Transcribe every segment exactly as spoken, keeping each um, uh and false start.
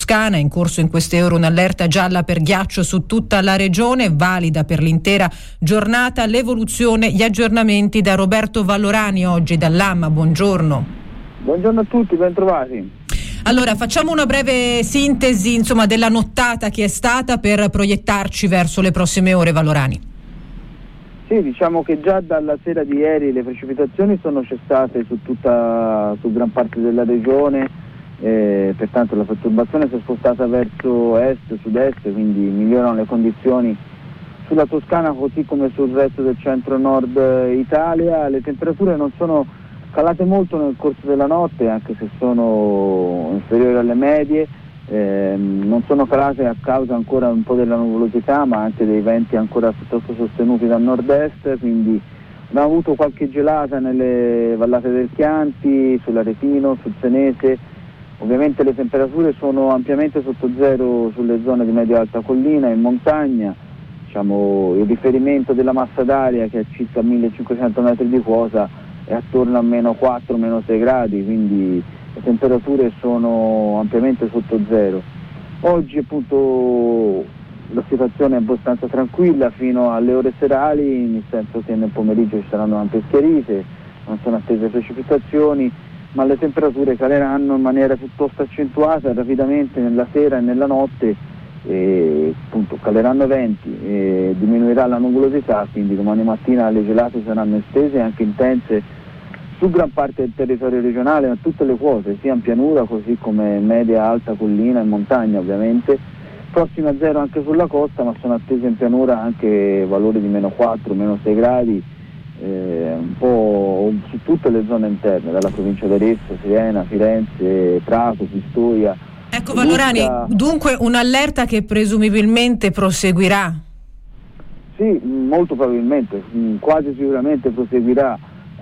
Toscana. È in corso in queste ore un'allerta gialla per ghiaccio su tutta la regione, valida per l'intera giornata. L'evoluzione, gli aggiornamenti da Roberto Vallorani oggi dall'A M A. Buongiorno. Buongiorno a tutti, ben trovati. Allora, facciamo una breve sintesi, insomma, della nottata che è stata per proiettarci verso le prossime ore, Vallorani. Sì, diciamo che già dalla sera di ieri le precipitazioni sono cessate su tutta, su gran parte della regione, eh, pertanto la perturbazione si è spostata verso est, sud-est, quindi migliorano le condizioni sulla Toscana così come sul resto del centro-nord Italia. Le temperature non sono calate molto nel corso della notte, anche se sono inferiori alle medie. Eh, non sono calate a causa ancora un po' della nuvolosità, ma anche dei venti ancora piuttosto sostenuti dal nord-est, quindi abbiamo avuto qualche gelata nelle vallate del Chianti, sull'Aretino, sul Senese. Ovviamente le temperature sono ampiamente sotto zero sulle zone di medio-alta collina, in montagna. Diciamo, il riferimento della massa d'aria, che è circa millecinquecento metri di quota, è attorno a meno quattro, meno sei gradi, quindi le temperature sono ampiamente sotto zero. Oggi appunto la situazione è abbastanza tranquilla fino alle ore serali, nel senso che nel pomeriggio ci saranno ampie schiarite, non sono attese precipitazioni, ma le temperature caleranno in maniera piuttosto accentuata rapidamente nella sera e nella notte, e appunto caleranno i venti, e diminuirà la nuvolosità, quindi domani mattina le gelate saranno estese e anche intense su gran parte del territorio regionale, ma tutte le quote, sia in pianura così come media, alta collina e montagna ovviamente, prossime a zero anche sulla costa, ma sono attese in pianura anche valori di meno quattro, meno sei gradi, eh, un po' su tutte le zone interne, dalla provincia di Arezzo, Siena, Firenze, Prato, Pistoia. Ecco Vallorani, Lucca. Dunque un'allerta che presumibilmente proseguirà? Sì, molto probabilmente, quasi sicuramente proseguirà.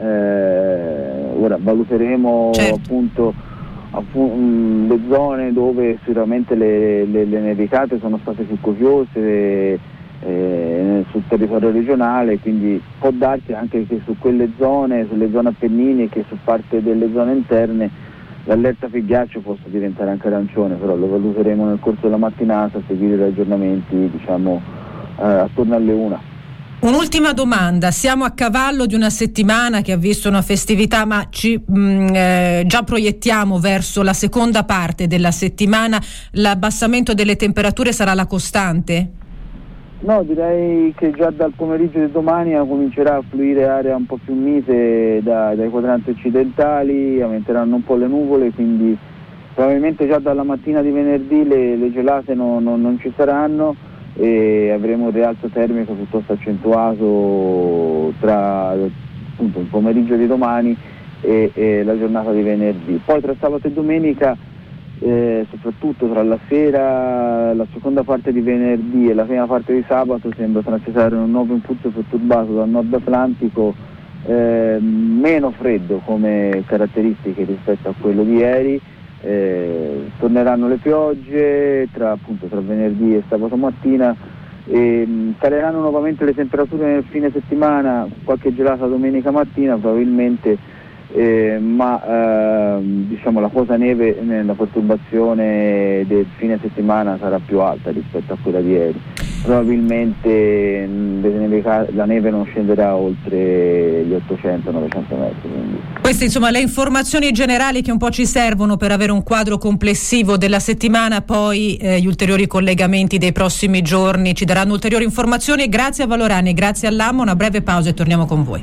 Eh, ora valuteremo certo. appunto, appunto le zone dove sicuramente le, le, le nevicate sono state più copiose eh, sul territorio regionale, quindi può darsi anche che su quelle zone, sulle zone appenniniche, su parte delle zone interne, l'allerta per ghiaccio possa diventare anche arancione, però lo valuteremo nel corso della mattinata, a seguire gli aggiornamenti diciamo eh, attorno alle una. Un'ultima domanda, siamo a cavallo di una settimana che ha visto una festività, ma ci mh, eh, già proiettiamo verso la seconda parte della settimana. L'abbassamento delle temperature sarà la costante? No, direi che già dal pomeriggio di domani comincerà a fluire area un po' più mite da, dai quadranti occidentali, aumenteranno un po' le nuvole, quindi probabilmente già dalla mattina di venerdì le, le gelate no, no, non ci saranno, e avremo un rialzo termico piuttosto accentuato tra appunto il pomeriggio di domani e, e la giornata di venerdì. Poi tra sabato e domenica, eh, soprattutto tra la sera, la seconda parte di venerdì e la prima parte di sabato, sembra transitare un nuovo impulso perturbato dal nord atlantico, eh, meno freddo come caratteristiche rispetto a quello di ieri. Eh, torneranno le piogge tra, appunto, tra venerdì e sabato mattina, e mh, caleranno nuovamente le temperature nel fine settimana, qualche gelata domenica mattina probabilmente, eh, ma eh, diciamo la quota neve nella perturbazione del fine settimana sarà più alta rispetto a quella di ieri. Probabilmente mh, la neve non scenderà oltre gli ottocento novecento metri. Quindi. Queste insomma le informazioni generali che un po' ci servono per avere un quadro complessivo della settimana, poi eh, gli ulteriori collegamenti dei prossimi giorni ci daranno ulteriori informazioni. Grazie a Vallorani, grazie all'A M A, una breve pausa e torniamo con voi.